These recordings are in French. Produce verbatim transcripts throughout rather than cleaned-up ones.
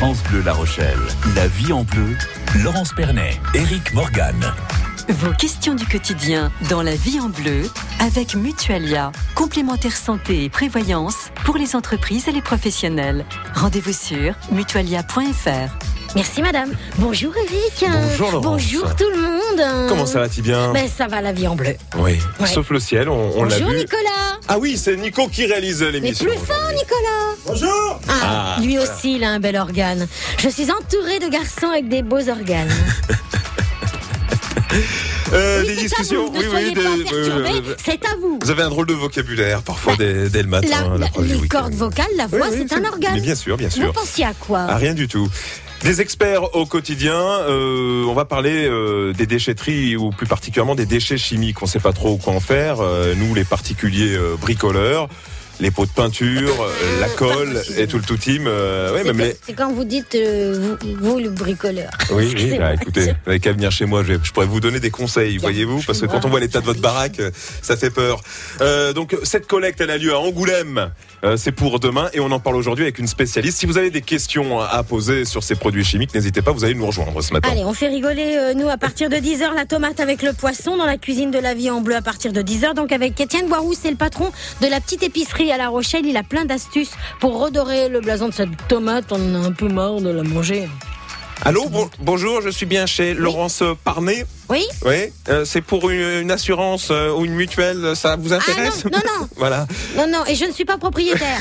France Bleu La Rochelle. La vie en bleu. Laurence Pernet, Éric Morgan. Vos questions du quotidien dans la vie en bleu avec Mutualia, complémentaire santé et prévoyance pour les entreprises et les professionnels. Rendez-vous sur mutualia point f r. Merci madame. Bonjour Eric. Bonjour Laurence. Bonjour tout le monde. Comment ça va, tu bien? Ben ça va, la vie en bleu. Oui, Ouais. sauf le ciel, on, on l'a vu. Bonjour Nicolas. Ah oui, c'est Nico qui réalise Mais l'émission. plus fort Nicolas. Bonjour. Ah, Ah, lui voilà. aussi il a un bel organe. Je suis entourée de garçons avec des beaux organes. Euh, Oui, des c'est discussions. à vous, ne oui, soyez oui. pas des- perturbés, euh, euh, c'est à vous. Vous avez un drôle de vocabulaire parfois dès, dès le matin. La- la- l'approche du les week-end. cordes vocales, la voix, Oui, oui, c'est un organe. Mais bien sûr, bien Vous sûr. pensiez à quoi? Ah, rien du tout. Des experts au quotidien, euh, on va parler euh, des déchetteries ou plus particulièrement des déchets chimiques. On ne sait pas trop quoi en faire. Euh, nous, les particuliers euh, bricoleurs, les pots de peinture, euh, la colle et tout le tout team. Euh, ouais, C'est même que- les... c'est quand vous dites euh, vous, vous, le bricoleur. Oui, oui, C'est bah, vrai. écoutez, vous n'avez qu'à venir chez moi, je, je pourrais vous donner des conseils, voyez-vous, parce que quand on voit l'état de votre baraque, euh, ça fait peur. Euh, donc cette collecte, elle a lieu à Angoulême, euh, c'est pour demain, et on en parle aujourd'hui avec une spécialiste. Si vous avez des questions à poser sur ces produits chimiques, n'hésitez pas, vous allez nous rejoindre ce matin. Allez, on fait rigoler, euh, nous, à partir de dix heures, la tomate avec le poisson dans la cuisine de la vie en bleu à partir de dix heures. Donc avec Étienne Boiroux, c'est le patron de la petite épicerie à La Rochelle. Il a plein d'astuces pour redorer le blason de cette tomate. On en a un peu marre de la manger. Allô, bon- bonjour, je suis bien chez Laurence Parnet. Oui? Oui, euh, c'est pour une, une assurance euh, ou une mutuelle, ça vous intéresse? Ah non, non, non. Voilà. Non, non, et je ne suis pas propriétaire.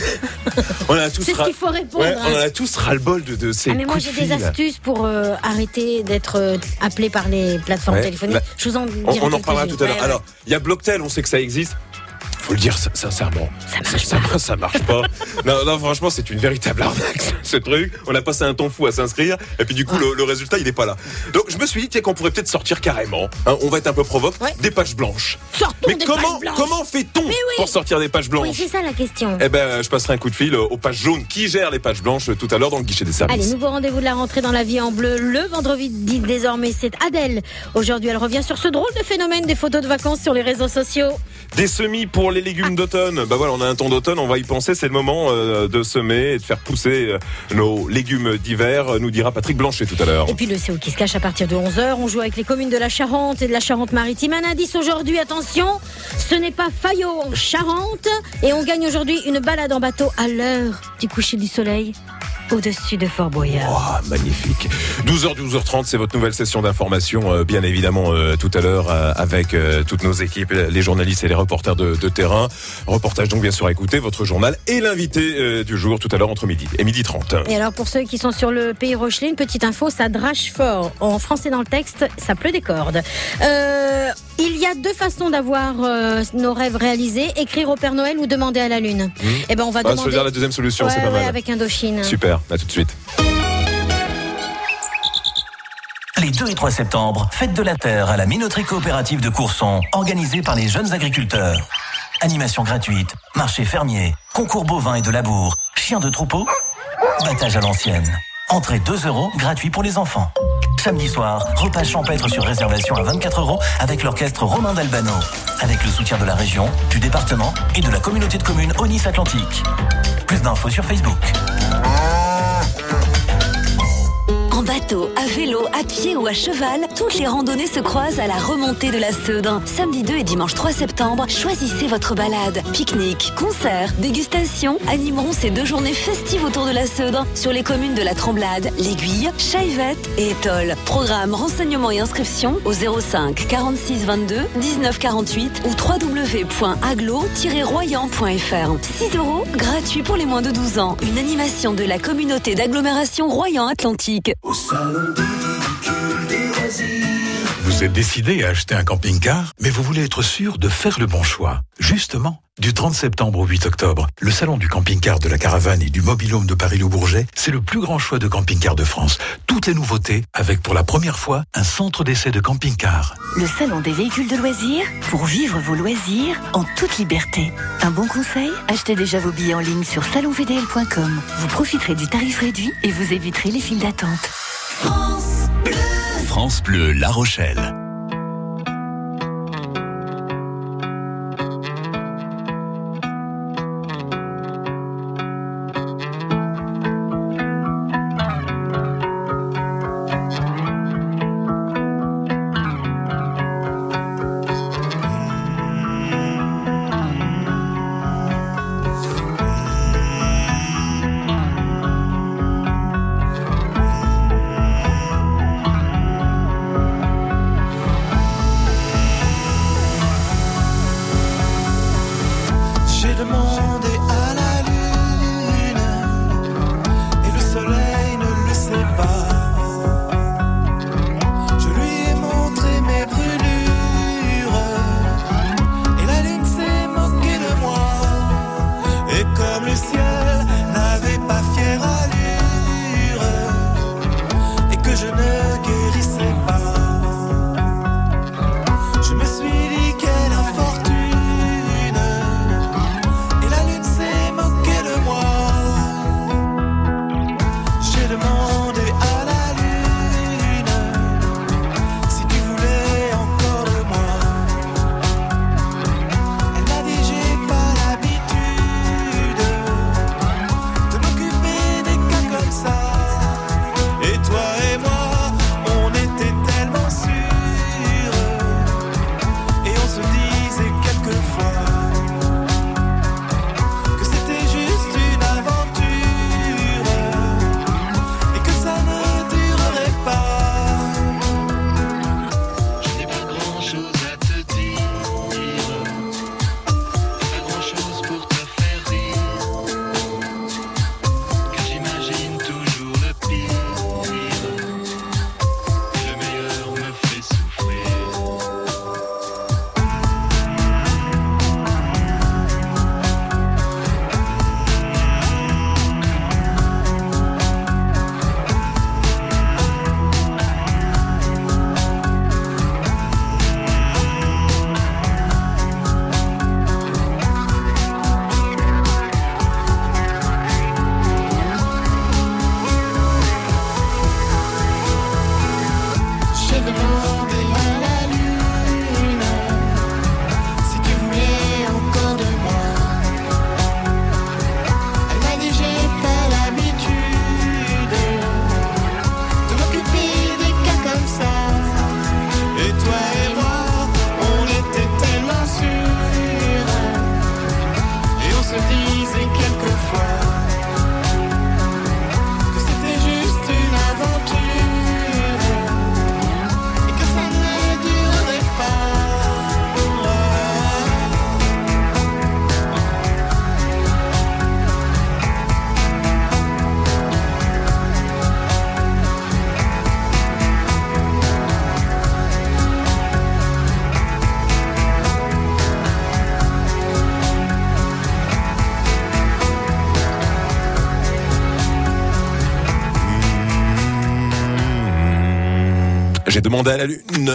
On a tous C'est ce ra- qu'il faut répondre. Ouais, on hein. en a tous ras-le-bol de, de ces Ah mais moi coups j'ai de des fil. astuces pour euh, arrêter d'être euh, appelé par les plateformes Ouais. téléphoniques. Bah, Je vous en On, dirai on en reparlera quelques-unes. tout à l'heure. Ouais, ouais. Alors, il y a Blocktel, on sait que ça existe. Faut le dire sin- sincèrement. Ça marche ça, ça, ça marche pas. non, non, franchement, c'est une véritable arnaque, ce truc. On a passé un temps fou à s'inscrire, et puis du coup, le, le résultat, il est pas là. Donc, je me suis dit, tiens, qu'on pourrait peut-être sortir carrément. hein, on va être un peu provoque. Ouais. Des pages blanches. Sortons Mais des comment, pages blanches. comment fait-on oui. pour sortir des pages Oui, blanches c'est ça la question. Eh ben, je passerai un coup de fil aux pages jaunes qui gèrent les pages blanches tout à l'heure dans le guichet des services. Allez, nouveau rendez-vous de la rentrée dans la vie en bleu. Le vendredi désormais, c'est Adèle. Aujourd'hui, elle revient sur ce drôle de phénomène des photos de vacances sur les réseaux sociaux. Des semis pour les légumes d'automne. Bah voilà, on a un temps d'automne, on va y penser. C'est le moment euh, de semer et de faire pousser euh, nos légumes d'hiver, euh, nous dira Patrick Blanchet tout à l'heure. Et puis le C O qui se cache à partir de onze heures. On joue avec les communes de la Charente et de la Charente-Maritime. Un indice aujourd'hui, attention, ce n'est pas Fayot en Charente. Et on gagne aujourd'hui une balade en bateau à l'heure du coucher du soleil au-dessus de Fort Boyard. Oh, magnifique. douze heures, douze heures trente, c'est votre nouvelle session d'information, euh, bien évidemment, euh, tout à l'heure, euh, avec euh, toutes nos équipes, les journalistes et les reporters de, de terrain. Reportage donc bien sûr à écouter, votre journal et l'invité euh, du jour tout à l'heure entre midi et midi trente. Et alors pour ceux qui sont sur le pays Rochelais, une petite info, ça drache fort. En français dans le texte, ça pleut des cordes. Euh, il y a deux façons d'avoir euh, nos rêves réalisés, écrire au Père Noël ou demander à la Lune. Mmh. Eh ben on va Ah, demander... choisir la deuxième solution, Ouais, c'est pas ouais, mal. avec Indochine. Super, à tout de suite. Les deux et trois septembre, fête de la Terre à la minoterie coopérative de Courson, organisée par les jeunes agriculteurs. Animation gratuite, marché fermier, concours bovin et de labour, chiens de troupeau, battage à l'ancienne. Entrée deux euros, gratuit pour les enfants. Samedi soir, repas champêtre sur réservation à vingt-quatre euros avec l'orchestre Romain d'Albano. Avec le soutien de la région, du département et de la communauté de communes Aunis-Atlantique. Plus d'infos sur Facebook. En bateau, à vélo, à pied ou à cheval, toutes les randonnées se croisent à la remontée de la Seudre. Samedi deux et dimanche trois septembre, choisissez votre balade. Pique-nique, concerts, dégustation animeront ces deux journées festives autour de la Seudre sur les communes de la Tremblade, l'Aiguille, Chaillevette et Étole. Programme, renseignements et inscriptions au zéro cinq quarante-six vingt-deux dix-neuf quarante-huit ou w w w point aglo tiret royan point f r. six euros, gratuit pour les moins de douze ans. Une animation de la communauté d'agglomération Royan-Atlantique. Au salon des véhicules des loisirs. Vous êtes décidé à acheter un camping-car, mais vous voulez être sûr de faire le bon choix. Justement, du trente septembre au huit octobre, le salon du camping-car de la Caravane et du Mobil-Home de Paris-Le-Bourget, c'est le plus grand choix de camping-car de France. Toutes les nouveautés, avec pour la première fois un centre d'essai de camping-car. Le salon des véhicules de loisirs, pour vivre vos loisirs en toute liberté. Un bon conseil, achetez déjà vos billets en ligne sur salon v d l point com. Vous profiterez du tarif réduit et vous éviterez les files d'attente. France Bleu. France Bleu La Rochelle. J'ai demandé à la Lune.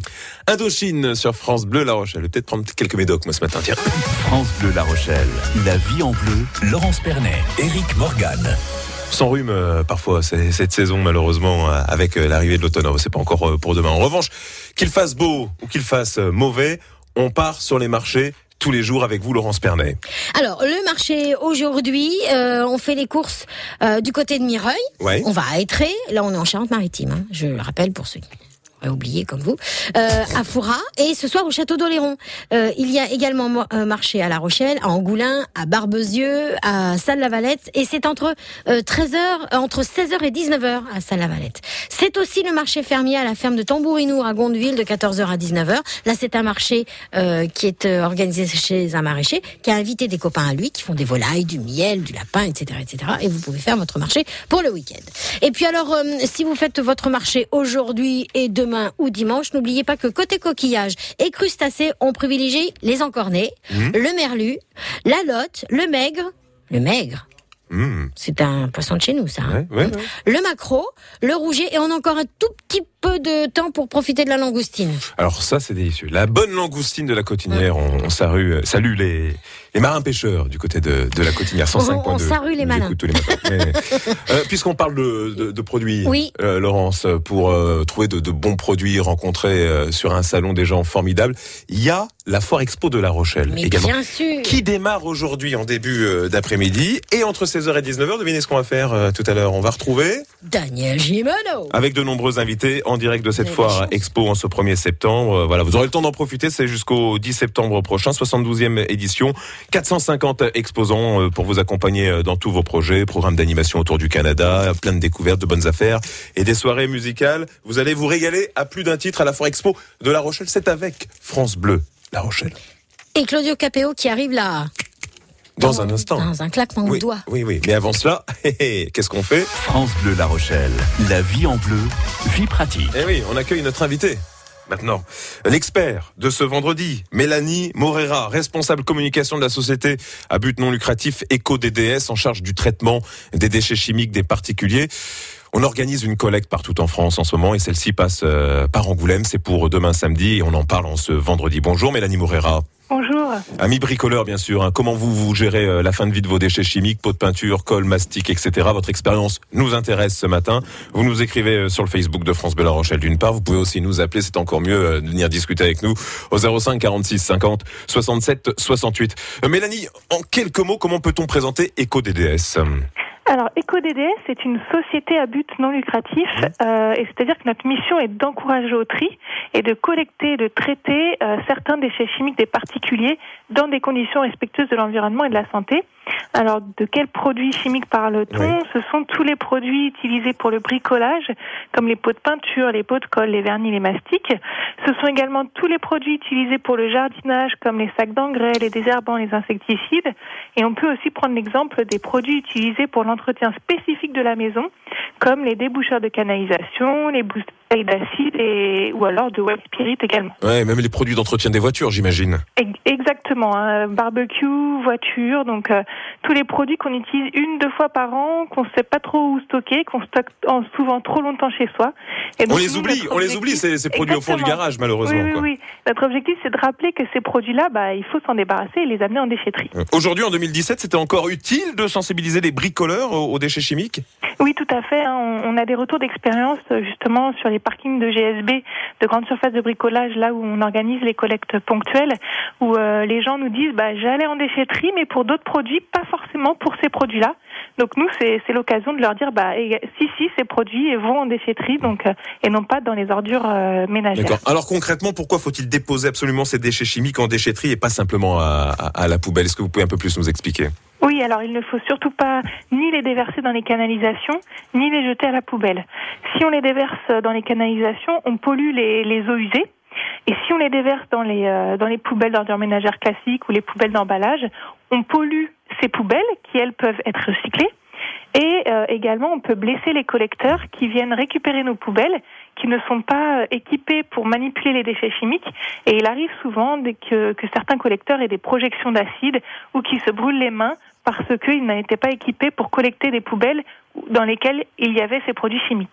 Indochine sur France Bleu La Rochelle. Je vais peut-être prendre quelques médocs moi ce matin, tiens. France Bleu La Rochelle. La vie en bleu. Laurence Pernet, Éric Morgan. Sans rhume, euh, parfois, c'est cette saison, malheureusement, euh, avec euh, l'arrivée de l'automne. C'est pas encore euh, pour demain. En revanche, qu'il fasse beau ou qu'il fasse euh, mauvais, on part sur les marchés tous les jours avec vous, Laurence Pernet. Alors, le marché aujourd'hui, euh, on fait les courses euh, du côté de Mireuil. Ouais. On va à Étré. Là, on est en Charente-Maritime. Hein, je le rappelle pour ceux qui auraient oublié comme vous. Euh, à Foura et ce soir au Château d'Oléron. Euh, il y a également un marché à La Rochelle, à Angoulins, à Barbezieux, à Salles-la-Valette. Et c'est entre euh, treize heures, entre seize heures et dix-neuf heures à Salles-la-Valette. C'est aussi le marché fermier à la ferme de Tambourinour à Gondeville de quatorze heures à dix-neuf heures. Là, c'est un marché euh, qui est euh, organisé chez un maraîcher qui a invité des copains à lui qui font des volailles, du miel, du lapin, et cetera, et cetera. Et vous pouvez faire votre marché pour le week-end. Et puis alors, euh, si vous faites votre marché aujourd'hui et demain ou dimanche, n'oubliez pas que côté coquillages et crustacés, on privilégie les encornés, mmh. le merlu, la lotte, le maigre, le maigre. Mmh. C'est un poisson de chez nous, ça. Hein. Ouais, ouais, ouais. Le maquereau, le rouget, et on a encore un tout petit peu de temps pour profiter de la langoustine. Alors ça, c'est délicieux. La bonne langoustine de la Cotinière. Mmh. On, on salue, salue les, les marins pêcheurs du côté de, de la Cotinière. cent cinq point deux. On, on salue les malins. Tous les matins. Mais, euh, puisqu'on parle de, de, de produits, oui. euh, Laurence, pour euh, trouver de, de bons produits, rencontrer euh, sur un salon des gens formidables, il y a la Foire Expo de La Rochelle. Mais également, bien sûr. Qui démarre aujourd'hui en début euh, d'après-midi. Et entre seize heures et dix-neuf heures, devinez ce qu'on va faire euh, tout à l'heure. On va retrouver Daniel Gimeno. Avec de nombreux invités en direct de cette Mais Foire Expo en ce premier septembre. Euh, voilà, vous aurez le temps d'en profiter. C'est jusqu'au dix septembre prochain, soixante-douzième édition. quatre cent cinquante exposants euh, pour vous accompagner euh, dans tous vos projets. Programme d'animation autour du Canada, plein de découvertes, de bonnes affaires et des soirées musicales. Vous allez vous régaler à plus d'un titre à la Foire Expo de La Rochelle. C'est avec France Bleu La Rochelle. Et Claudio Capéo qui arrive là. Dans, dans un instant. Dans un claquement oui, de doigts. Oui, oui. Mais avant cela, qu'est-ce qu'on fait ? France Bleu La Rochelle. La vie en bleu, vie pratique. Eh oui, on accueille notre invité. Maintenant, l'expert de ce vendredi, Mélanie Morera, responsable communication de la société à but non lucratif EcoDD S en charge du traitement des déchets chimiques des particuliers. On organise une collecte partout en France en ce moment et celle-ci passe euh, par Angoulême. C'est pour demain samedi et on en parle en ce vendredi. Bonjour Mélanie Morera. Bonjour. Ami bricoleur, bien sûr. Hein. Comment vous, vous gérez euh, la fin de vie de vos déchets chimiques, pots de peinture, colle, mastic, et cetera. Votre expérience nous intéresse ce matin. Vous nous écrivez euh, sur le Facebook de France Bleu La Rochelle d'une part. Vous pouvez aussi nous appeler, c'est encore mieux, euh, de venir discuter avec nous au zéro cinq quarante-six cinquante soixante-sept soixante-huit. Euh, Mélanie, en quelques mots, comment peut-on présenter EcoDD S ? Alors, EcoDD S, c'est une société à but non lucratif, euh, et c'est-à-dire que notre mission est d'encourager au tri et de collecter et de traiter euh, certains déchets chimiques des particuliers dans des conditions respectueuses de l'environnement et de la santé. Alors, de quels produits chimiques parle-t-on ? Oui. Ce sont tous les produits utilisés pour le bricolage, comme les pots de peinture, les pots de colle, les vernis, les mastiques. Ce sont également tous les produits utilisés pour le jardinage, comme les sacs d'engrais, les désherbants, les insecticides. Et on peut aussi prendre l'exemple des produits utilisés pour l'entretien spécifique de la maison, comme les déboucheurs de canalisation, les bouteilles d'acide et ou alors de white spirit également. Ouais, même les produits d'entretien des voitures, j'imagine. Exactement, hein, barbecue, voiture, donc euh, tous les produits qu'on utilise une, deux fois par an, qu'on ne sait pas trop où stocker, qu'on stocke en, souvent trop longtemps chez soi. Et donc, on les oublie, on les oublie ces, ces produits Exactement. Au fond du garage, malheureusement. Oui, oui, quoi. oui. Notre objectif, c'est de rappeler que ces produits-là, bah, il faut s'en débarrasser et les amener en déchetterie. Aujourd'hui, en deux mille dix-sept, c'était encore utile de sensibiliser les bricoleurs aux, aux déchets chimiques ? Oui, tout à fait. Hein. On, on a des retours d'expérience justement sur les parkings de G S B, de grandes surfaces de bricolage, là où on organise les collectes ponctuelles, où euh, les gens nous disent bah, « j'allais en déchetterie, mais pour d'autres produits, pas forcément pour ces produits-là ». Donc nous, c'est, c'est l'occasion de leur dire bah, « si, si, ces produits vont en déchetterie, donc, euh, et non pas dans les ordures euh, ménagères ». D'accord. Alors concrètement, pourquoi faut-il déposer absolument ces déchets chimiques en déchetterie et pas simplement à, à, à la poubelle ? Est-ce que vous pouvez un peu plus nous expliquer ? Oui, alors il ne faut surtout pas ni les déverser dans les canalisations, ni les jeter à la poubelle. Si on les déverse dans les canalisations, on pollue les, les eaux usées. Et si on les déverse dans les, euh, dans les poubelles d'ordures ménagères classiques ou les poubelles d'emballage, on pollue ces poubelles qui, elles, peuvent être recyclées. Et euh, également, on peut blesser les collecteurs qui viennent récupérer nos poubelles, qui ne sont pas équipés pour manipuler les déchets chimiques. Et il arrive souvent que, que certains collecteurs aient des projections d'acide ou qui se brûlent les mains parce qu'ils n'étaient pas équipés pour collecter des poubelles dans lesquelles il y avait ces produits chimiques.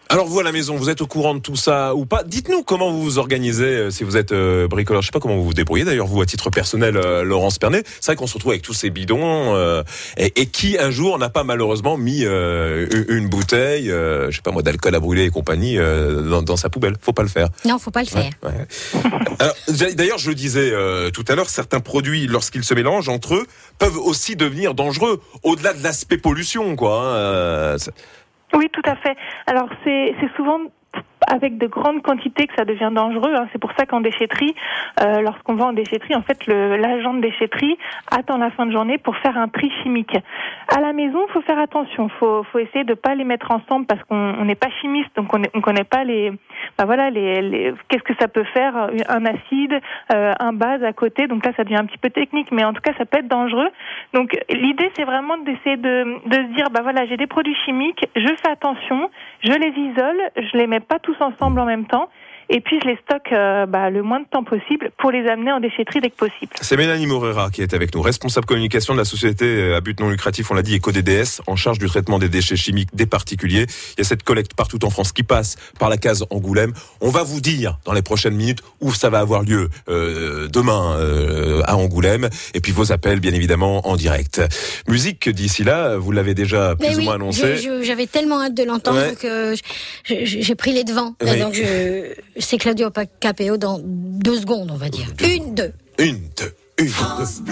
Alors vous à la maison, vous êtes au courant de tout ça ou pas? Dites-nous comment vous vous organisez euh, si vous êtes euh, bricoleur. Je sais pas comment vous vous débrouillez d'ailleurs vous à titre personnel, euh, Laurence Pernet. C'est vrai qu'on se retrouve avec tous ces bidons euh, et, et qui un jour n'a pas malheureusement mis euh, une, une bouteille, euh, je sais pas moi, d'alcool à brûler et compagnie euh, dans, dans sa poubelle. Faut pas le faire. Non, faut pas le faire. Ouais, ouais. Alors, d'ailleurs, je le disais euh, tout à l'heure, certains produits, lorsqu'ils se mélangent entre eux, peuvent aussi devenir dangereux au-delà de l'aspect pollution, quoi. Hein, euh, Oui, tout à fait. Alors, c'est, c'est souvent avec de grandes quantités que ça devient dangereux. Hein. C'est pour ça qu'en déchetterie, euh, lorsqu'on va en déchetterie, en fait, le, l'agent de déchetterie attend la fin de journée pour faire un tri chimique. À la maison, il faut faire attention. Il faut, faut essayer de pas les mettre ensemble parce qu'on n'est pas chimiste, donc on ne connaît pas les, bah voilà, les, les, qu'est-ce que ça peut faire, un acide, euh, un base à côté. Donc là, ça devient un petit peu technique, mais en tout cas, ça peut être dangereux. Donc l'idée, c'est vraiment d'essayer de, de se dire, bah voilà, j'ai des produits chimiques, je fais attention, je les isole, je les mets pas tous ensemble en même temps, et puis je les stocke euh, bah, le moins de temps possible pour les amener en déchetterie dès que possible. C'est Mélanie Morera qui est avec nous, responsable communication de la société à but non lucratif, on l'a dit, EcoDD S, en charge du traitement des déchets chimiques des particuliers. Il y a cette collecte partout en France qui passe par la case Angoulême. On va vous dire dans les prochaines minutes où ça va avoir lieu euh, demain euh, à Angoulême, et puis vos appels bien évidemment en direct. Musique d'ici là, vous l'avez déjà plus Mais ou oui, moins annoncé. je, je, j'avais tellement hâte de l'entendre Ouais. que je, je, j'ai pris les devants. Oui. Donc je, c'est Claudio Capéo dans deux secondes, on va dire. Une, deux. Une, deux, une, deux.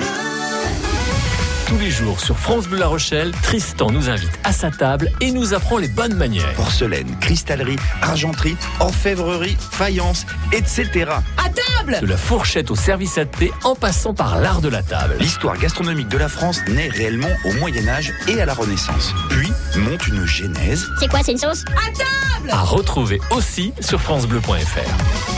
Tous les jours sur France Bleu La Rochelle, Tristan nous invite à sa table et nous apprend les bonnes manières. Porcelaine, cristallerie, argenterie, orfèvrerie, faïence, et cetera. À table! De la fourchette au service à thé en passant par l'art de la table. L'histoire gastronomique de la France naît réellement au Moyen-Âge et à la Renaissance. Puis monte une genèse. C'est quoi, c'est une sauce? À table! À retrouver aussi sur francebleu point f r.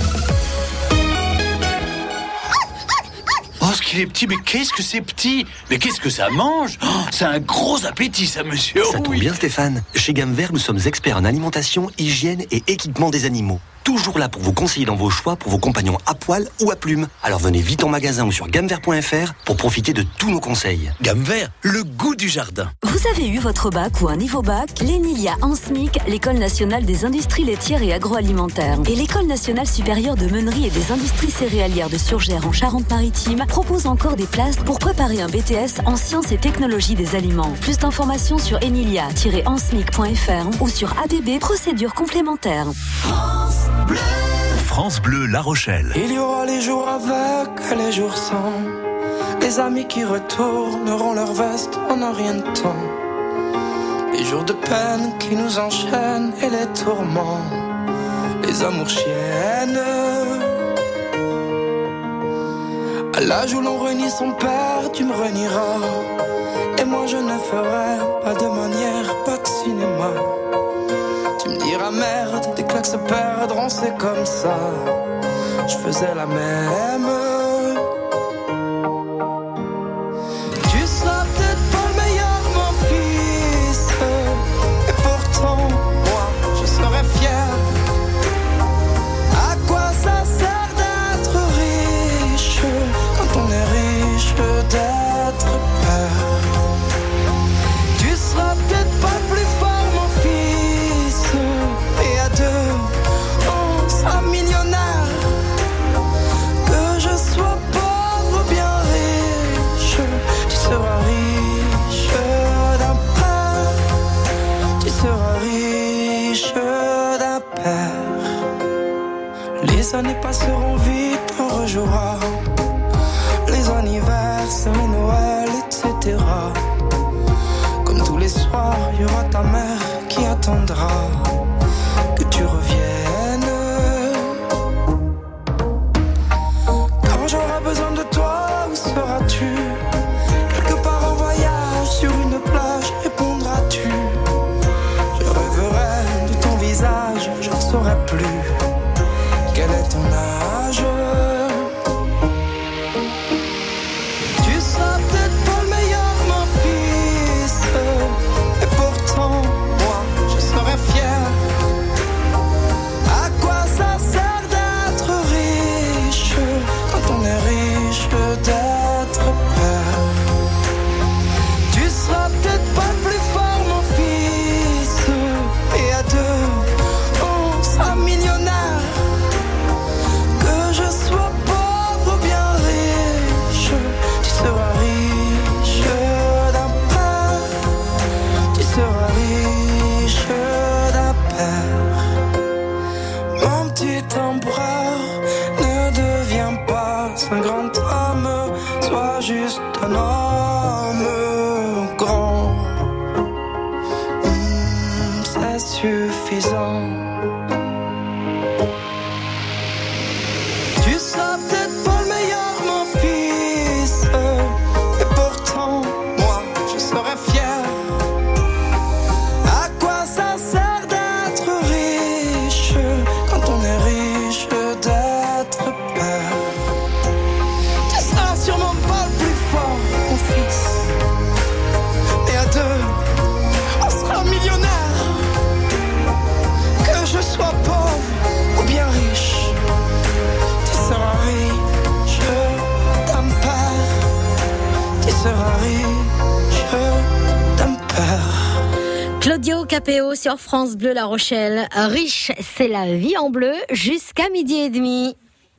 Oh, ce qu'il est petit, mais qu'est-ce que c'est petit? Mais qu'est-ce que ça mange? Oh, c'est un gros appétit, ça, monsieur. Ça tombe bien, Stéphane. Chez Gamme Vert, nous sommes experts en alimentation, hygiène et équipement des animaux. Toujours là pour vous conseiller dans vos choix pour vos compagnons à poil ou à plumes. Alors venez vite en magasin ou sur gamme vert point f r pour profiter de tous nos conseils. Gamme Vert, le goût du jardin. Vous avez eu votre bac ou un niveau bac? L'ENILIA en S M I C, l'École nationale des industries laitières et agroalimentaires, et l'École nationale supérieure de meunerie et des industries céréalières de Surgères en Charente-Maritime proposent encore des places pour préparer un B T S en sciences et technologies des aliments. Plus d'informations sur enilia tiret en s m i c point f r ou sur A B B procédure complémentaire. Bleu. France Bleu La Rochelle. Il y aura les jours avec et les jours sans. Les amis qui retourneront leur veste en un rien de temps. Les jours de peine qui nous enchaînent et les tourments. Les amours chiennes. À l'âge où l'on renie son père, tu me renieras. Et moi je ne ferai pas de manière, pas de cinéma. Tu me diras merde, tes claques se perdront, c'est comme ça. Je faisais la même. Tu seras peut-être pas le meilleur, mon fils. Et pourtant, moi, je serais fier. À quoi ça sert d'être riche quand on est riche d'être père? Tu seras peut-être pas plus fort, mon fils. Et à deux, on sera millionnaire. Que je sois pauvre ou bien riche, tu seras riche d'un père. Tu seras riche d'un père. Les années passeront vite, on rejouera les anniversaires, les Noël, et cetera. Comme tous les soirs, il y aura ta mère qui attendra que tu reviennes. Quand j'aurai besoin de toi, où seras-tu? Quelque part en voyage, sur une plage, répondras-tu? Je rêverai de ton visage, je ne saurai plus quel est ton âge. Tu seras peut-être pas le meilleur, mon fils. Et pourtant, moi, je serai fier. À quoi ça sert d'être riche quand on est riche d'être père? Tu seras peut-être pas le plus fort, mon fils. Et à deux, temporaire. Ne deviens pas un grand homme, sois juste un homme grand. Mmh, c'est suffisant. Tu seras peut-être pas le meilleur, mon fils, et pourtant, moi, je serai fier. À quoi ça sert d'être riche quand on est riche d'être père? Tu seras sûrement pas le plus fort, mon fils, mais à deux, on sera millionnaire. Que je sois pauvre ou bien riche, tu seras riche d'un père. Tu seras riche d'un père. Claudio Capéo sur France Bleu La Rochelle. Riche, c'est la vie en bleu jusqu'à midi et demi.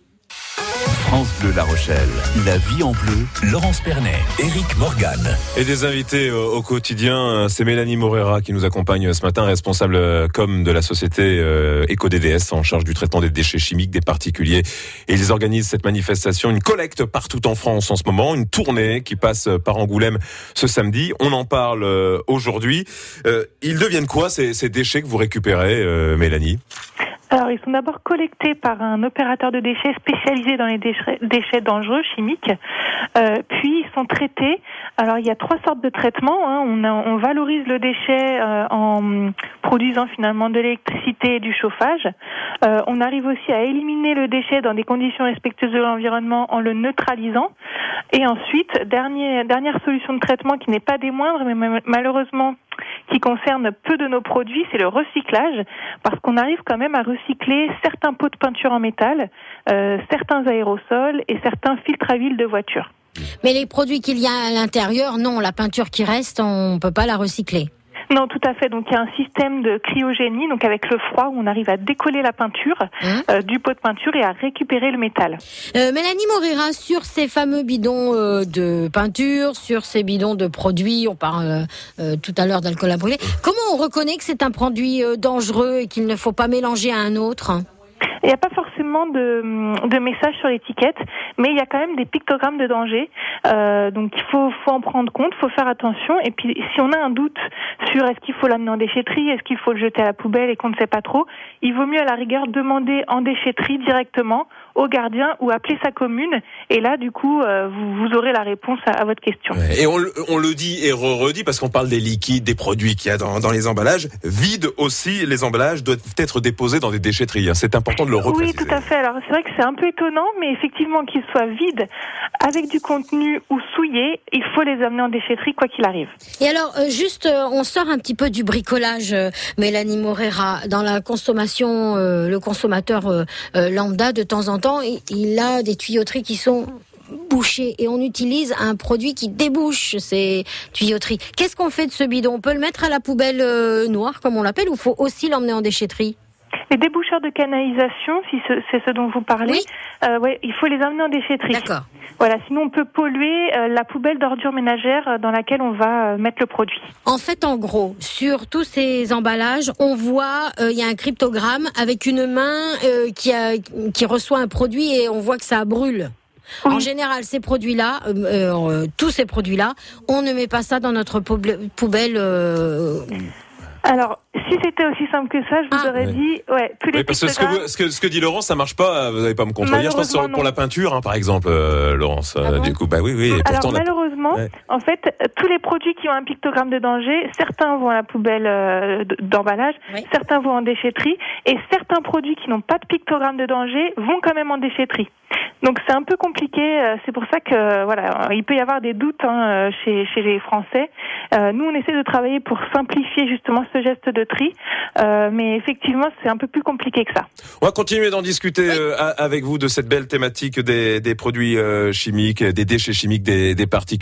France Bleu La Rochelle, la vie en bleu, Laurence Pernet, Éric Morgan. Et des invités au, au quotidien, c'est Mélanie Morera qui nous accompagne ce matin, responsable com de la société euh, EcoD D S en charge du traitement des déchets chimiques des particuliers. Et ils organisent cette manifestation, une collecte partout en France en ce moment, une tournée qui passe par Angoulême ce samedi. On en parle euh, aujourd'hui. Euh, ils deviennent quoi ces, ces déchets que vous récupérez, euh, Mélanie ? Alors, ils sont d'abord collectés par un opérateur de déchets spécialisé dans les déchets, déchets dangereux, chimiques. Euh, puis, ils sont traités. Alors, il y a trois sortes de traitements. Hein. On, a, on valorise le déchet euh, en produisant finalement de l'électricité et du chauffage. Euh, on arrive aussi à éliminer le déchet dans des conditions respectueuses de l'environnement en le neutralisant. Et ensuite, dernier, dernière solution de traitement qui n'est pas des moindres, mais malheureusement qui concerne peu de nos produits, c'est le recyclage, parce qu'on arrive quand même à recycler certains pots de peinture en métal, euh, certains aérosols et certains filtres à huile de voiture. Mais les produits qu'il y a à l'intérieur, non, la peinture qui reste, on ne peut pas la recycler. Non, tout à fait. Donc il y a un système de cryogénie, donc avec le froid, où on arrive à décoller la peinture mmh. euh, du pot de peinture et à récupérer le métal. Euh, Mélanie Morera, sur ces fameux bidons euh, de peinture, sur ces bidons de produits, on parle euh, tout à l'heure d'alcool à brûler, comment on reconnaît que c'est un produit euh, dangereux et qu'il ne faut pas mélanger à un autre ? Il n'y a pas forcément de, de message sur l'étiquette, mais il y a quand même des pictogrammes de danger. Euh, donc il faut, faut en prendre compte, il faut faire attention. Et puis si on a un doute sur est-ce qu'il faut l'amener en déchetterie, est-ce qu'il faut le jeter à la poubelle et qu'on ne sait pas trop, il vaut mieux à la rigueur demander en déchetterie directement au gardien ou appeler sa commune. Et là, du coup, euh, vous, vous aurez la réponse à, à votre question. Et on, on le dit et re-redit parce qu'on parle des liquides, des produits qu'il y a dans, dans les emballages. Vide aussi, les emballages doivent être déposés dans des déchetteries. C'est important de le repréciser. Oui, tout à fait. Alors, c'est vrai que c'est un peu étonnant, mais effectivement, qu'ils soient vides, avec du contenu ou souillés, il faut les amener en déchetterie, quoi qu'il arrive. Et alors, euh, juste, euh, on sort un petit peu du bricolage, euh, Mélanie Morera. Dans la consommation, euh, le consommateur euh, euh, lambda, de temps en temps, il a des tuyauteries qui sont bouchées et on utilise un produit qui débouche ces tuyauteries. Qu'est-ce qu'on fait de ce bidon ? On peut le mettre à la poubelle euh, noire, comme on l'appelle, ou faut aussi l'emmener en déchetterie ? Les déboucheurs de canalisation, si c'est ce dont vous parlez, oui. euh, ouais, il faut les amener en déchetterie. D'accord. Voilà, sinon on peut polluer euh, la poubelle d'ordures ménagères dans laquelle on va euh, mettre le produit. En fait, en gros, sur tous ces emballages, on voit, il euh, y a un cryptogramme avec une main euh, qui, a, qui reçoit un produit et on voit que ça brûle. Oui. En général, ces produits-là, euh, euh, tous ces produits-là, on ne met pas ça dans notre poubelle. Euh, Alors, si c'était aussi simple que ça, je vous ah, aurais ouais. dit, ouais, tous les oui, parce que ce que, vous, ce que ce que dit Laurence, ça marche pas. Vous n'allez pas me contredire. Je pense sur, pour la peinture, hein, par exemple, euh, Laurence. Ah bon du coup, bah oui, oui. Et Alors pourtant, malheureusement, la... ouais. en fait, tous les produits qui ont un pictogramme de danger, certains vont à la poubelle euh, d'emballage, oui. certains vont en déchetterie, et certains produits qui n'ont pas de pictogramme de danger vont quand même en déchetterie. Donc c'est un peu compliqué. C'est pour ça que voilà, il peut y avoir des doutes hein, chez chez les Français. Euh, nous, on essaie de travailler pour simplifier justement ce geste de tri, euh, mais effectivement, c'est un peu plus compliqué que ça. On va continuer d'en discuter oui. euh, avec vous de cette belle thématique des des produits euh, chimiques, des déchets chimiques, des, des particuliers.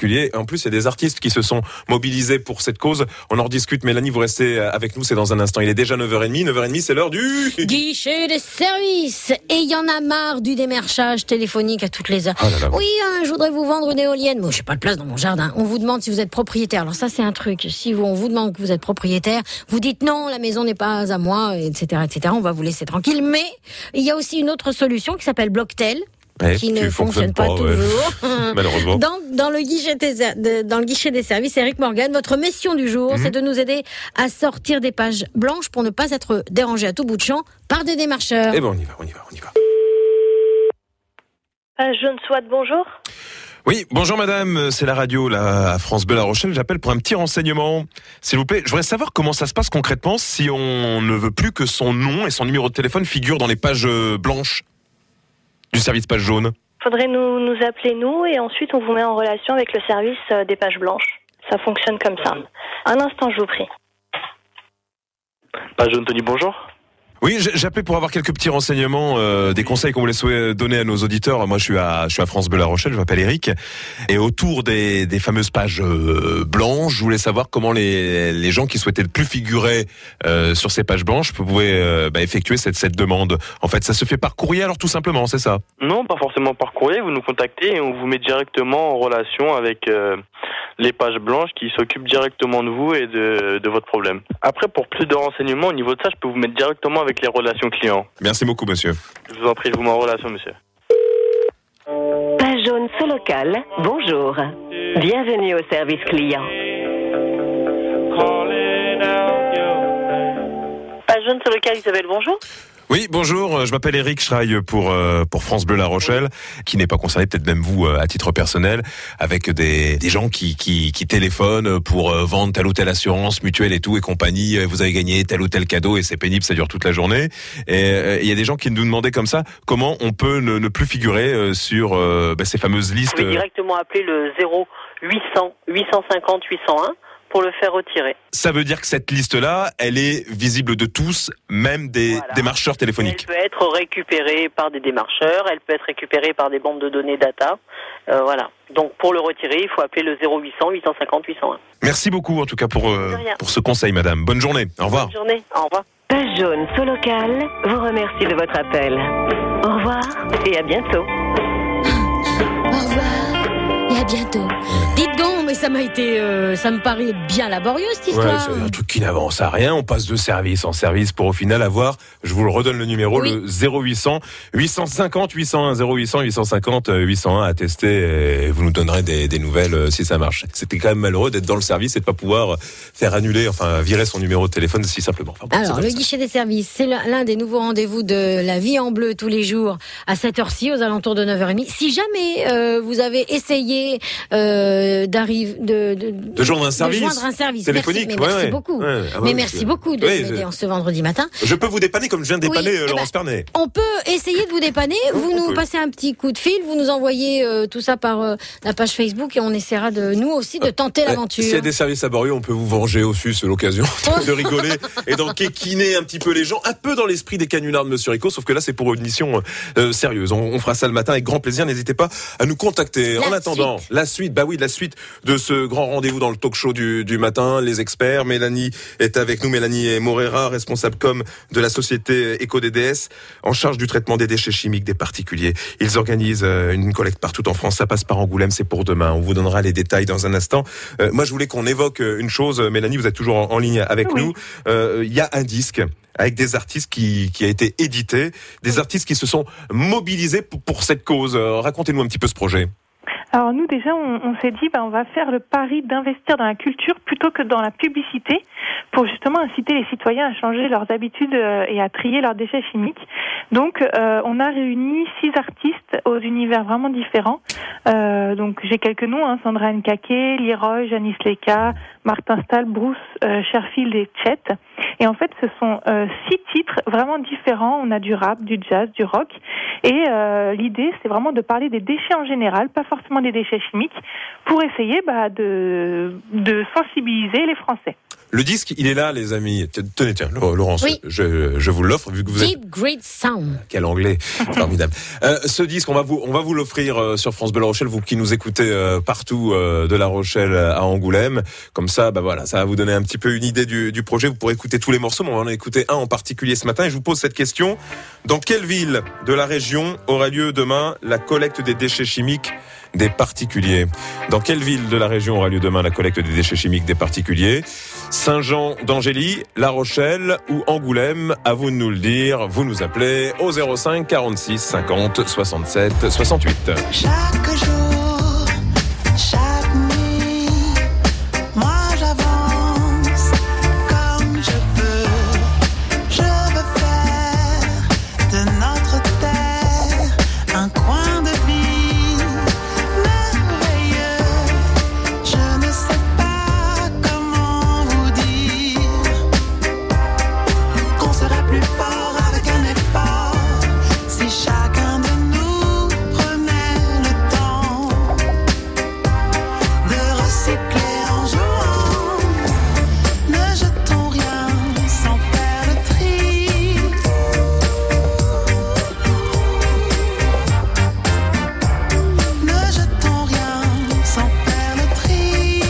particuliers. En plus, il y a des artistes qui se sont mobilisés pour cette cause. On en rediscute. Mélanie, vous restez avec nous, c'est dans un instant. Il est déjà neuf heures trente. neuf heures trente, c'est l'heure du... guichet des services. Et il y en a marre du démarchage téléphonique à toutes les heures. Oh là là. Oui, hein, je voudrais vous vendre une éolienne. Moi, j'ai pas de place dans mon jardin. On vous demande si vous êtes propriétaire. Alors ça, c'est un truc. Si vous, on vous demande que vous êtes propriétaire, vous dites non, la maison n'est pas à moi, et cetera, et cetera. On va vous laisser tranquille. Mais il y a aussi une autre solution qui s'appelle Blocktel. Ouais, qui ne fonctionne pas, pas toujours. Ouais. Malheureusement. Dans, dans, le guichet des, de, dans le guichet des services, Eric Morgan, votre mission du jour, mm-hmm. c'est de nous aider à sortir des pages blanches pour ne pas être dérangé à tout bout de champ par des démarcheurs. Eh ben, on y va, on y va, on y va. Page jaune Swat, bonjour. Oui, bonjour madame, c'est la radio, là, à France Bleu La Rochelle. J'appelle pour un petit renseignement. S'il vous plaît, je voudrais savoir comment ça se passe concrètement si on ne veut plus que son nom et son numéro de téléphone figurent dans les pages blanches du service page jaune. Faudrait nous, nous appeler nous et ensuite on vous met en relation avec le service des pages blanches. Ça fonctionne comme ça. Un instant, je vous prie. Page jaune, Tony, bonjour. Oui, j'appelais pour avoir quelques petits renseignements, euh, des conseils qu'on voulait souhaiter donner à nos auditeurs. Moi, je suis à, je suis à France Bleu La Rochelle, je m'appelle Eric. Et autour des, des fameuses pages euh, blanches, je voulais savoir comment les, les gens qui souhaitaient le plus figurer euh, sur ces pages blanches pouvaient euh, bah, effectuer cette, cette demande. En fait, ça se fait par courrier, alors tout simplement, c'est ça? Non, pas forcément par courrier. Vous nous contactez et on vous met directement en relation avec euh, les pages blanches qui s'occupent directement de vous et de, de votre problème. Après, pour plus de renseignements au niveau de ça, je peux vous mettre directement avec les relations clients. Merci beaucoup, monsieur. Je vous en prie, je vous mets en relation, monsieur. Page jaune ce local, bonjour. Bienvenue au service client. Page jaune ce local, Isabelle, bonjour. Oui, bonjour, je m'appelle Eric, je travaille pour euh, pour France Bleu La Rochelle, qui n'est pas concerné, peut-être même vous euh, à titre personnel, avec des des gens qui qui qui téléphonent pour euh, vendre telle ou telle assurance mutuelle et tout et compagnie, vous avez gagné tel ou tel cadeau et c'est pénible, ça dure toute la journée. Et il euh, y a des gens qui nous demandaient comme ça comment on peut ne, ne plus figurer euh, sur euh, bah, ces fameuses listes. Vous pouvez directement appeler le zéro huit cents huit cent cinquante huit cent un pour le faire retirer. Ça veut dire que cette liste-là, elle est visible de tous, même des voilà. démarcheurs téléphoniques. Elle peut être récupérée par des démarcheurs, elle peut être récupérée par des bandes de données data. Euh, voilà. Donc pour le retirer, il faut appeler le zéro huit cents huit cent cinquante huit cent un. Merci beaucoup en tout cas pour, euh, pour ce conseil, madame. Bonne journée. Au revoir. Bonne journée. Au revoir. Page jaune Solocal vous remercie de votre appel. Au revoir et à bientôt. Au revoir et à bientôt. Dites donc, mais ça m'a été, euh, ça me paraît bien laborieux cette histoire. Ouais, c'est un truc qui n'avance à rien. On passe de service en service pour au final avoir, je vous le redonne le numéro, oui. le zéro huit cents huit cent cinquante huit cent un, zéro huit cents huit cent cinquante huit cent un à tester et vous nous donnerez des, des nouvelles si ça marche. C'était quand même malheureux d'être dans le service et de pas pouvoir faire annuler, enfin virer son numéro de téléphone si simplement. Enfin, bon, alors, le ça. guichet des services, c'est l'un des nouveaux rendez-vous de la vie en bleu tous les jours à cette heure-ci, aux alentours de neuf heures trente. Si jamais euh, vous avez essayé euh, d'arriver de, de, de, de joindre un service, de joindre un service téléphonique, merci, mais merci ouais, beaucoup. Ouais, ah ouais, mais merci beaucoup de ouais, m'aider en ce vendredi matin. Je peux vous dépanner comme je viens de dépanner oui, Laurence bah, Pernet. On peut essayer de vous dépanner. Vous nous passez un petit coup de fil, vous nous envoyez euh, tout ça par euh, la page Facebook et on essaiera de nous aussi de tenter euh, l'aventure. S'il y a des services laborieux, on peut vous venger au sus l'occasion de rigoler et d'enquéquiner un petit peu les gens, un peu dans l'esprit des canulars de Monsieur Rico, sauf que là c'est pour une mission euh, sérieuse. On, on fera ça le matin avec grand plaisir. N'hésitez pas à nous contacter. La en attendant, suite. la suite, bah oui, la suite de ce grand rendez-vous dans le talk show du, du matin, les experts. Mélanie est avec nous, Mélanie Morera, responsable com de la société EcoDDS, en charge du traitement des déchets chimiques des particuliers. Ils organisent une collecte partout en France, ça passe par Angoulême, c'est pour demain. On vous donnera les détails dans un instant. Euh, moi, je voulais qu'on évoque une chose. Mélanie, vous êtes toujours en, en ligne avec oui. nous. Il euh, y a un disque avec des artistes qui, qui a été édité, des artistes qui se sont mobilisés pour, pour cette cause. Euh, racontez-nous un petit peu ce projet. Alors nous déjà on, on s'est dit ben, on va faire le pari d'investir dans la culture plutôt que dans la publicité pour justement inciter les citoyens à changer leurs habitudes euh, et à trier leurs déchets chimiques. Donc euh, on a réuni six artistes aux univers vraiment différents. Euh, donc j'ai quelques noms, hein, Sandra Nkake, Leroy, Janice Leka, Martin Stahl, Bruce euh, Sherfield et Chet. Et en fait ce sont euh, six titres vraiment différents. On a du rap, du jazz, du rock. Et euh, l'idée c'est vraiment de parler des déchets en général, pas forcément des déchets chimiques, pour essayer bah, de, de sensibiliser les Français. Le disque, il est là, les amis. Tenez, tiens, Laurence, oui. je, je vous l'offre vu que vous Deep êtes... Great Sound. Quel anglais, formidable. Euh, ce disque, on va vous, on va vous l'offrir euh, sur France Bleu La Rochelle, vous qui nous écoutez euh, partout euh, de La Rochelle à Angoulême. Comme ça, bah voilà, ça va vous donner un petit peu une idée du, du projet. Vous pourrez écouter tous les morceaux, mais on va en écouter un en particulier ce matin. Et je vous pose cette question. Dans quelle ville de la région aura lieu demain la collecte des déchets chimiques des particuliers? Dans quelle ville de la région aura lieu demain la collecte des déchets chimiques des particuliers? Saint-Jean d'Angély, La Rochelle ou Angoulême? À vous de nous le dire. Vous nous appelez au zéro cinq quarante-six cinquante soixante-sept soixante-huit. Chaque jour, chaque nuit, moi j'avance comme je peux. Je veux faire de notre terre un coin de vie merveilleux. Je ne sais pas comment vous dire qu'on serait plus fort avec un effort si chacun de nous prenait le temps de recycler en jouant. Ne jetons rien sans faire le tri. Ne jetons rien sans faire le tri.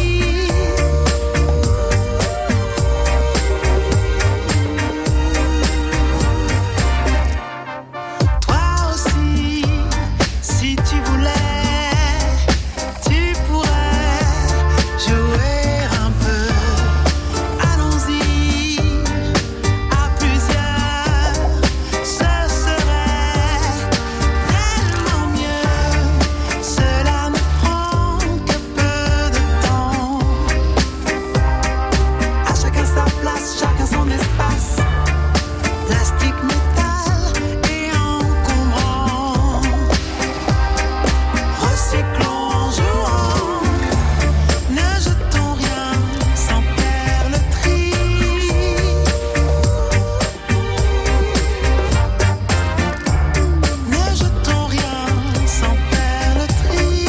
Toi aussi, si tu voulais, tu pourrais jouer un peu. Allons-y, à plusieurs, ce serait tellement mieux. Cela ne prend que peu de temps. À chacun sa place, chacun son espace. Plastique, métal et encombrant. Recyclons en jouant. Ne jetons rien sans faire le tri. Ne jetons rien sans faire le tri.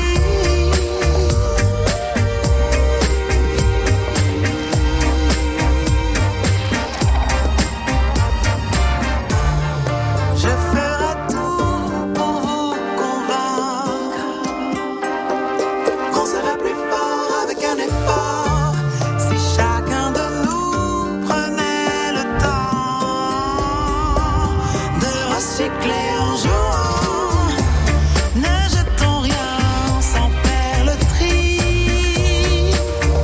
Je ferai tout pour vous convaincre qu'on serait plus fort avec un effort si chacun de nous prenait le temps de recycler en jouant. Ne jetons rien sans faire le tri.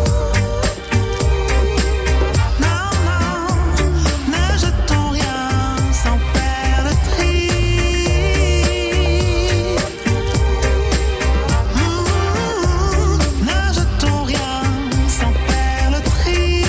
Non, non, ne jetons rien sans faire le tri. Mmh, ne jetons rien sans faire le tri.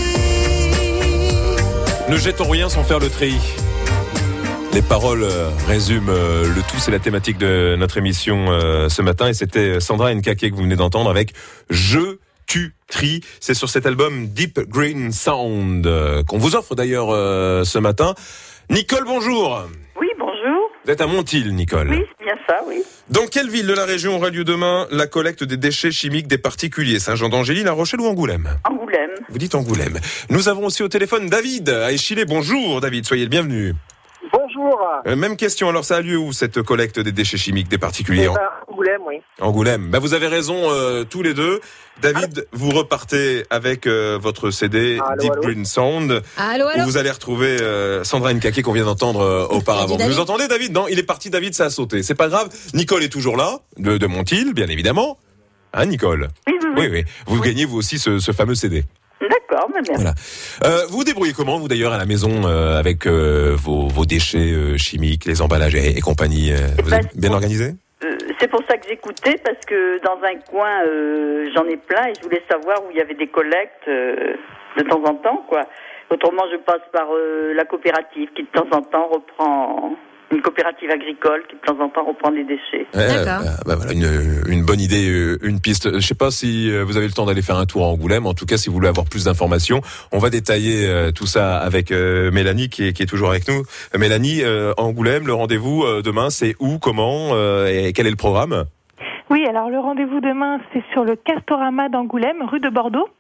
Ne jetons rien sans faire le tri. Les paroles euh, résument euh, le tout, c'est la thématique de notre émission euh, ce matin et c'était Sandra Nkake que vous venez d'entendre avec Je, tu, tri. C'est sur cet album Deep Green Sound euh, qu'on vous offre d'ailleurs euh, ce matin. Nicole, bonjour. Oui, bonjour. Vous êtes à Montil, Nicole. Oui, c'est bien ça, oui. Dans quelle ville de la région aura lieu demain la collecte des déchets chimiques des particuliers? Saint-Jean d'Angély, La Rochelle ou Angoulême? Angoulême. Vous dites Angoulême. Nous avons aussi au téléphone David à Échillé. Bonjour David, soyez le bienvenu. Bonjour. Euh, même question, alors ça a lieu où cette collecte des déchets chimiques des particuliers? Eh ben, Angoulême, oui. Angoulême. Bah, vous avez raison euh, tous les deux. David, vous repartez avec euh, votre C D Allô, Deep allô. Green Sound. Allô, allô. Où vous allez retrouver euh, Sandra Nkake qu'on vient d'entendre euh, auparavant. David. Vous entendez David? Non, il est parti David, ça a sauté. C'est pas grave. Nicole est toujours là, de, de Montil, bien évidemment. Hein Nicole? Oui, oui, oui. oui. Vous gagnez vous aussi ce, ce fameux C D. D'accord, mais merci. Voilà. Euh, vous vous débrouillez comment, vous d'ailleurs, à la maison, euh, avec euh, vos, vos déchets euh, chimiques, les emballages et, et compagnie euh, Vous ben, êtes bien organisé? Euh, c'est pour ça que j'écoutais, parce que dans un coin, euh, j'en ai plein et je voulais savoir où il y avait des collectes euh, de temps en temps, quoi. Autrement, je passe par euh, la coopérative qui de temps en temps reprend, une coopérative agricole qui de temps en temps reprend des déchets. Euh, bah, bah voilà, une, une bonne idée, une piste. Je sais pas si vous avez le temps d'aller faire un tour à Angoulême. En tout cas, si vous voulez avoir plus d'informations, on va détailler euh, tout ça avec euh, Mélanie qui est, qui est toujours avec nous. Euh, Mélanie, euh, Angoulême, le rendez-vous euh, demain, c'est où, comment euh, et quel est le programme? Oui, alors le rendez-vous demain, c'est sur le Castorama d'Angoulême, rue de Bordeaux.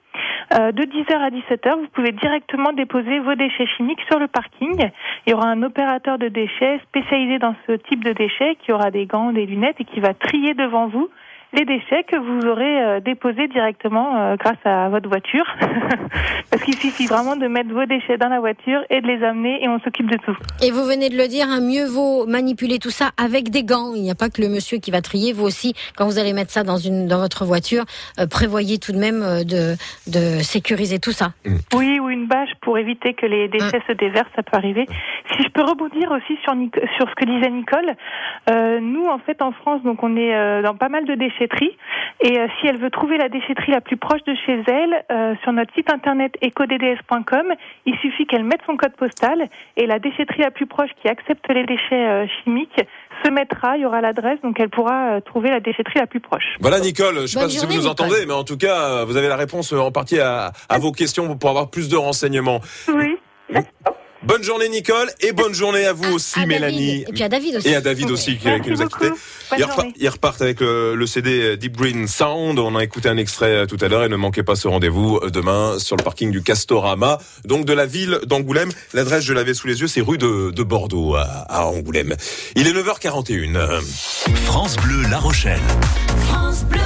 Euh, de dix heures à dix-sept heures, vous pouvez directement déposer vos déchets chimiques sur le parking. Il y aura un opérateur de déchets spécialisé dans ce type de déchets qui aura des gants, des lunettes et qui va trier devant vous les déchets que vous aurez euh, déposés directement euh, grâce à votre voiture. Parce qu'il suffit vraiment de mettre vos déchets dans la voiture et de les amener et on s'occupe de tout. Et vous venez de le dire, hein, mieux vaut manipuler tout ça avec des gants. Il n'y a pas que le monsieur qui va trier. Vous aussi, quand vous allez mettre ça dans, une, dans votre voiture, euh, prévoyez tout de même euh, de, de sécuriser tout ça. Mmh. Oui, ou une bâche pour éviter que les déchets mmh. se déversent, ça peut arriver. Si je peux rebondir aussi sur, Nic- sur ce que disait Nicole, euh, nous en fait en France, donc on est euh, dans pas mal de déchets. Et euh, si elle veut trouver la déchetterie la plus proche de chez elle, euh, sur notre site internet eco d d s point com, il suffit qu'elle mette son code postal et la déchetterie la plus proche qui accepte les déchets euh, chimiques se mettra, il y aura l'adresse, donc elle pourra euh, trouver la déchetterie la plus proche. Voilà Nicole, je ne sais Bonne pas journée, si vous nous Nicole. entendez, mais en tout cas, vous avez la réponse en partie à, à vos questions pour avoir plus de renseignements. Oui. Bonne journée Nicole et bonne journée à vous à, aussi à Mélanie. David. Et puis à David aussi. Et à David aussi qui, qui nous a quittés. Ils, repart, ils repartent avec le, le C D Deep Green Sound. On a écouté un extrait tout à l'heure et ne manquez pas ce rendez-vous demain sur le parking du Castorama, donc de la ville d'Angoulême. L'adresse, je l'avais sous les yeux, c'est rue de, de Bordeaux à, à Angoulême. Il est neuf heures quarante et une. France Bleu La Rochelle. France Bleu.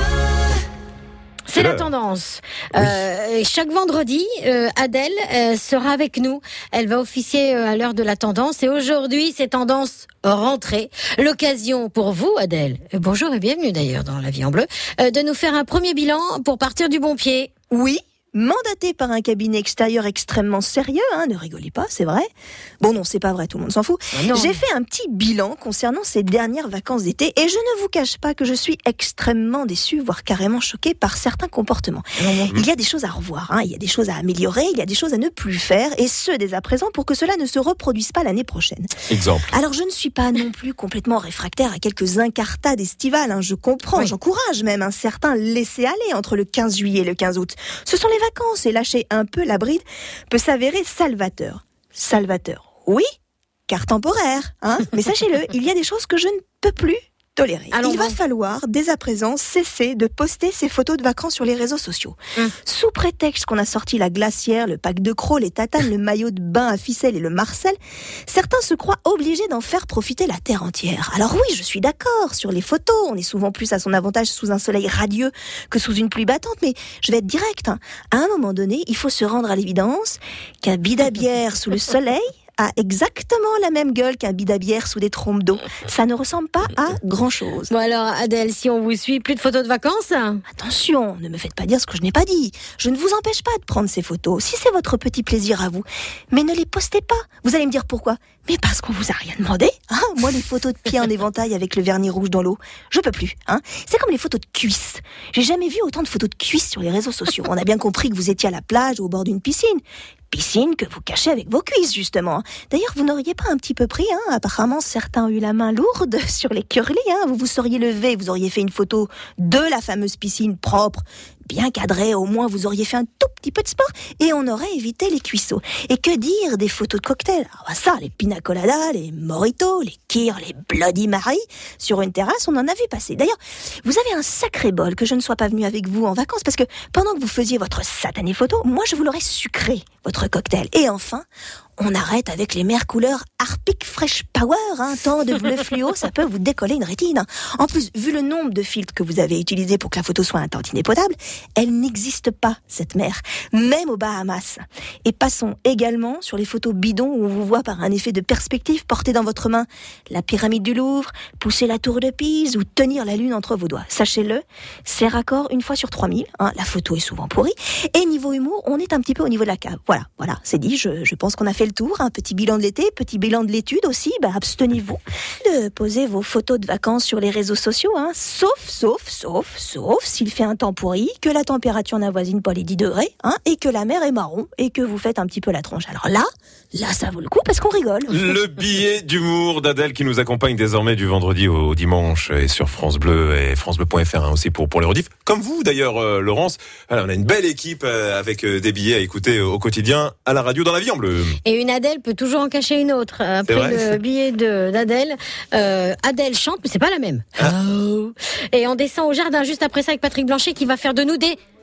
C'est la tendance. Oui. Euh, chaque vendredi, euh, Adèle euh, sera avec nous. Elle va officier euh, à l'heure de la tendance. Et aujourd'hui, c'est tendance rentrée. L'occasion pour vous, Adèle, euh, bonjour et bienvenue d'ailleurs dans La Vie en Bleu, euh, de nous faire un premier bilan pour partir du bon pied. Oui. Mandaté par un cabinet extérieur extrêmement sérieux, hein, ne rigolez pas, c'est vrai. Bon non, c'est pas vrai, tout le monde s'en fout. Ah J'ai fait un petit bilan concernant ces dernières vacances d'été et je ne vous cache pas que je suis extrêmement déçue, voire carrément choquée par certains comportements. Mmh. Il y a des choses à revoir, hein, il y a des choses à améliorer, il y a des choses à ne plus faire et ce dès à présent pour que cela ne se reproduise pas l'année prochaine. Exemple. Alors je ne suis pas non plus complètement réfractaire à quelques incartades estivales, hein, je comprends, oui. J'encourage même un certain laisser-aller entre le quinze juillet et le quinze août. Ce sont les vacances et lâcher un peu la bride peut s'avérer salvateur. Salvateur, oui, car temporaire, hein. Mais sachez-le, il y a des choses que je ne peux plus tolérer. Allons il va bon. falloir, dès à présent, cesser de poster ces photos de vacances sur les réseaux sociaux. Hum. Sous prétexte qu'on a sorti la glacière, le pack de crocs, les tatanes, le maillot de bain à ficelle et le Marcel, certains se croient obligés d'en faire profiter la terre entière. Alors oui, je suis d'accord, sur les photos, on est souvent plus à son avantage sous un soleil radieux que sous une pluie battante, mais je vais être direct, hein. À un moment donné, il faut se rendre à l'évidence qu'un bide à bière sous le soleil a exactement la même gueule qu'un bide à bière sous des trompes d'eau. Ça ne ressemble pas à grand-chose. Bon alors, Adèle, si on vous suit, plus de photos de vacances ? Attention, ne me faites pas dire ce que je n'ai pas dit. Je ne vous empêche pas de prendre ces photos, si c'est votre petit plaisir à vous. Mais ne les postez pas. Vous allez me dire pourquoi ? Mais parce qu'on vous a rien demandé. Hein, moi, les photos de pieds en éventail avec le vernis rouge dans l'eau, je peux plus. Hein. C'est comme les photos de cuisses. J'ai jamais vu autant de photos de cuisses sur les réseaux sociaux. On a bien compris que vous étiez à la plage ou au bord d'une piscine. Piscine que vous cachez avec vos cuisses, justement. D'ailleurs, vous n'auriez pas un petit peu pris, hein. Apparemment, certains ont eu la main lourde sur les curlis, hein. Vous vous seriez levé, vous auriez fait une photo de la fameuse piscine propre, bien cadrée, au moins vous auriez fait un tout petit peu de sport et on aurait évité les cuisseaux. Et que dire des photos de cocktails ? Alors ça, les pina coladas, les mojitos, les kirs, les Bloody Mary, sur une terrasse, on en a vu passer. D'ailleurs, vous avez un sacré bol que je ne sois pas venue avec vous en vacances parce que pendant que vous faisiez votre satanée photo, moi je vous l'aurais sucré, votre cocktail. Et enfin, on arrête avec les mères couleurs Harpic Fresh Power, hein, tant de bleu fluo, ça peut vous décoller une rétine. En plus, vu le nombre de filtres que vous avez utilisés pour que la photo soit un tantinet potable, elle n'existe pas, cette mer, même aux Bahamas. Et passons également sur les photos bidons où on vous voit par un effet de perspective porter dans votre main la pyramide du Louvre, pousser la tour de Pise ou tenir la lune entre vos doigts. Sachez-le, c'est raccord une fois sur trois mille, hein, la photo est souvent pourrie. Et niveau humour, on est un petit peu au niveau de la cave. Voilà, voilà, c'est dit, je, je pense qu'on a fait le tour, un petit bilan de l'été, petit bilan de l'étude aussi, bah abstenez-vous de poser vos photos de vacances sur les réseaux sociaux, hein, sauf, sauf, sauf, sauf s'il fait un temps pourri, que la température n'avoisine pas les dix degrés, hein, et que la mer est marron, et que vous faites un petit peu la tronche. Alors là, là ça vaut le coup parce qu'on rigole. Le billet d'humour d'Adèle qui nous accompagne désormais du vendredi au dimanche et sur France Bleu et francebleu point f r hein, aussi pour, pour les rediffs. Comme vous d'ailleurs, euh, Laurence, alors, on a une belle équipe euh, avec euh, des billets à écouter au quotidien à la radio dans La Vie en Bleu. Et une Adèle peut toujours en cacher une autre. Après le billet de, d'Adèle, euh, Adèle chante, mais c'est pas la même. Ah. Oh. Et on descend au jardin juste après ça avec Patrick Blanchet qui va faire de nous des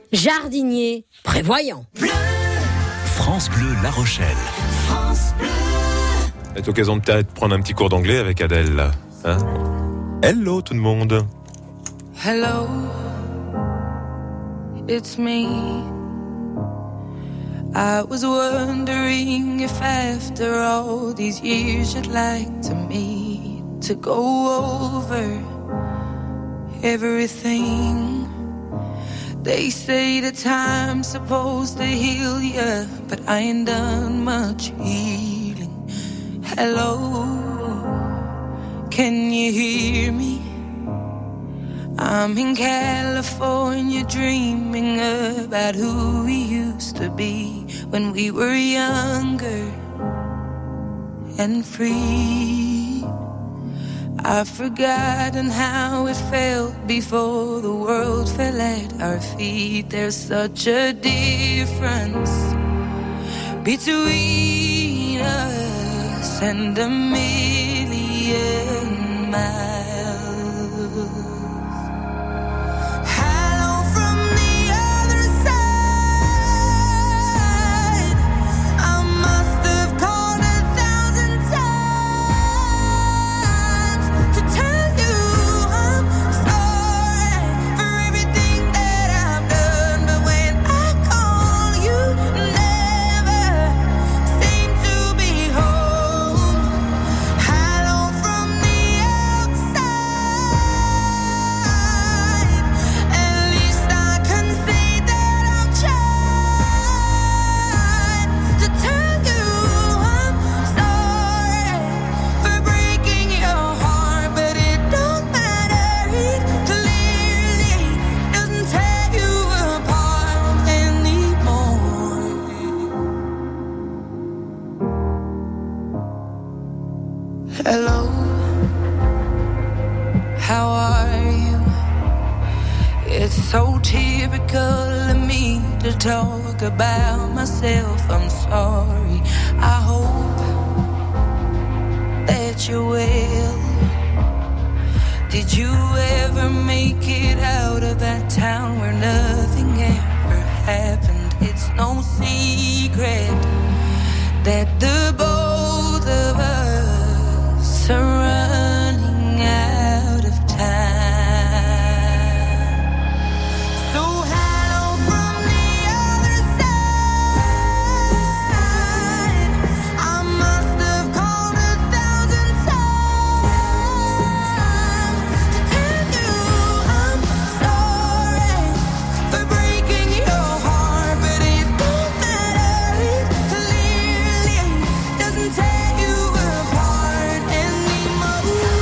jardinier prévoyant. France Bleu La Rochelle. France Bleu. C'est l'occasion de peut-être prendre un petit cours d'anglais avec Adèle. Là. Hein? Hello tout le monde. Hello, it's me. I was wondering if after all these years you'd like to meet to go over everything. They say the time's supposed to heal ya, but I ain't done much healing. Hello, can you hear me? I'm in California dreaming about who we used to be when we were younger and free. I've forgotten how it felt before the world fell at our feet. There's such a difference between us and a million miles. Hello, how are you? It's so typical of me to talk about myself. I'm sorry. I hope that you're well. Did you ever make it out of that town where nothing ever happened? It's no secret that the both of us are running out of time. So hello from the other side. I must have called a thousand times to tell you I'm sorry for breaking your heart, but it don't matter. It clearly doesn't tear you apart anymore.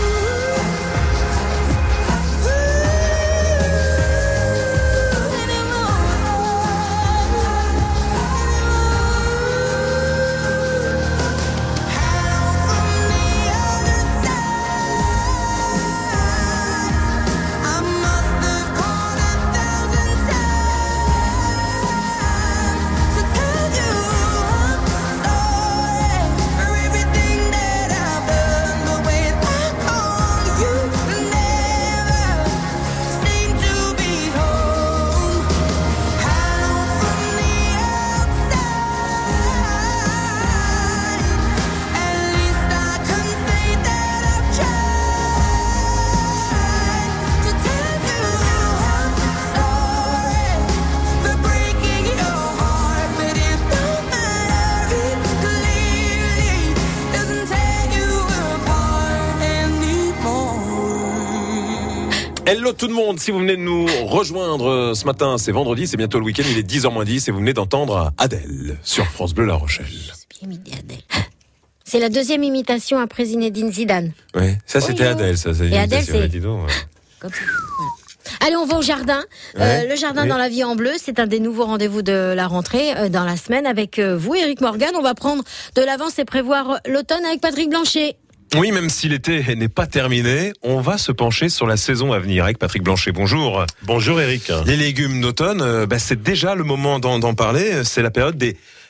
Hello tout le monde, si vous venez de nous rejoindre ce matin, c'est vendredi, c'est bientôt le week-end, il est dix heures moins dix et vous venez d'entendre Adèle sur France Bleu La Rochelle. C'est la deuxième imitation après Zinedine Zidane. Oui, ça c'était Bonjour. Adèle, ça c'est Et Adèle, l'imitation, c'est- dis donc, ouais. Comme ça. Voilà. Allez, on va au jardin. Euh, Ouais, le jardin oui. dans la vie en bleu, c'est un des nouveaux rendez-vous de la rentrée euh, dans la semaine avec euh, vous, Éric Morgan. On va prendre de l'avance et prévoir l'automne avec Patrick Blanchet. Oui, même si l'été n'est pas terminé, on va se pencher sur la saison à venir avec Patrick Blanchet. Bonjour. Bonjour Eric. Les légumes d'automne, euh, bah, c'est déjà le moment d'en, d'en parler. C'est la période des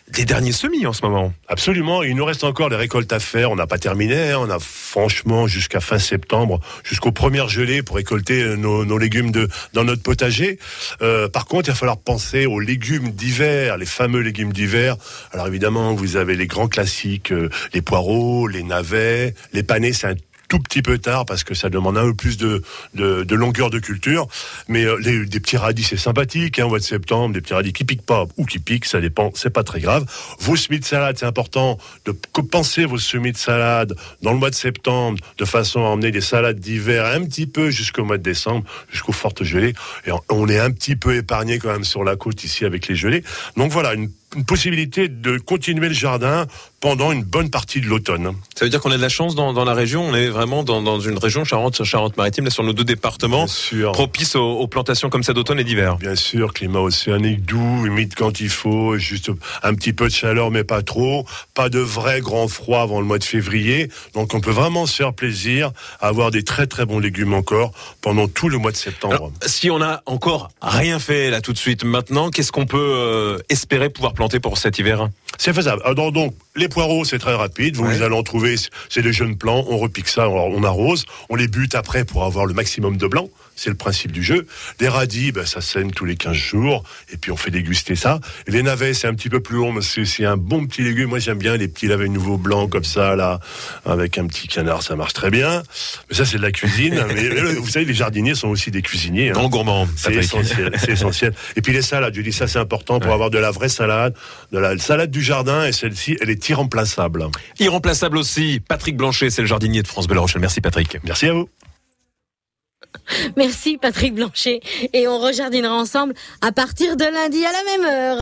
des derniers semis en ce moment. Absolument, il nous reste encore des récoltes à faire, on n'a pas terminé, hein. On a franchement jusqu'à fin septembre, jusqu'aux premières gelées pour récolter nos, nos légumes de, dans notre potager. Euh, par contre, il va falloir penser aux légumes d'hiver, les fameux légumes d'hiver. Alors évidemment, vous avez les grands classiques, euh, les poireaux, les navets, les panais, c'est un tout petit peu tard parce que ça demande un peu plus de, de, de longueur de culture, mais euh, les, des petits radis c'est sympathique, hein, au mois de septembre, des petits radis qui piquent pas ou qui piquent, ça dépend, c'est pas très grave. Vos semis de salade, c'est important de penser vos semis de salade dans le mois de septembre de façon à emmener des salades d'hiver un petit peu jusqu'au mois de décembre, jusqu'aux fortes gelées, et on, on est un petit peu épargné quand même sur la côte ici avec les gelées. Donc voilà, une une possibilité de continuer le jardin pendant une bonne partie de l'automne. Ça veut dire qu'on a de la chance dans, dans la région, on est vraiment dans, dans une région Charente, Charente-Maritime, là sur nos deux départements, propice aux, aux plantations comme ça d'automne et d'hiver. Bien sûr, climat océanique doux, humide quand il faut, juste un petit peu de chaleur mais pas trop, pas de vrai grand froid avant le mois de février, donc on peut vraiment se faire plaisir à avoir des très très bons légumes encore pendant tout le mois de septembre. Alors, si on n'a encore rien fait là tout de suite maintenant, qu'est-ce qu'on peut euh, espérer pouvoir planter pour cet hiver? C'est faisable. Alors donc, les poireaux, c'est très rapide. Vous, ouais. vous allez en trouver, c'est des jeunes plants. On repique ça, on arrose. On les bute après pour avoir le maximum de blanc. C'est le principe du jeu. Les radis, ben, ça sème tous les quinze jours. Et puis, on fait déguster ça. Et les navets, c'est un petit peu plus long, mais c'est, c'est un bon petit légume. Moi, j'aime bien les petits navets nouveaux blancs comme ça, là, avec un petit canard. Ça marche très bien. Mais ça, c'est de la cuisine. mais, mais, vous savez, les jardiniers sont aussi des cuisiniers. Hein. Non gourmands. C'est essentiel. C'est essentiel. Et puis, les salades. Je dis ça, c'est important pour ouais. avoir de la vraie salade. De la salade du jardin. Et celle-ci, elle est irremplaçable. Irremplaçable aussi. Patrick Blanchet, c'est le jardinier de France Bleu La Rochelle. Merci, Patrick. Merci à vous. Merci Patrick Blanchet, et on rejardinera ensemble à partir de lundi à la même heure.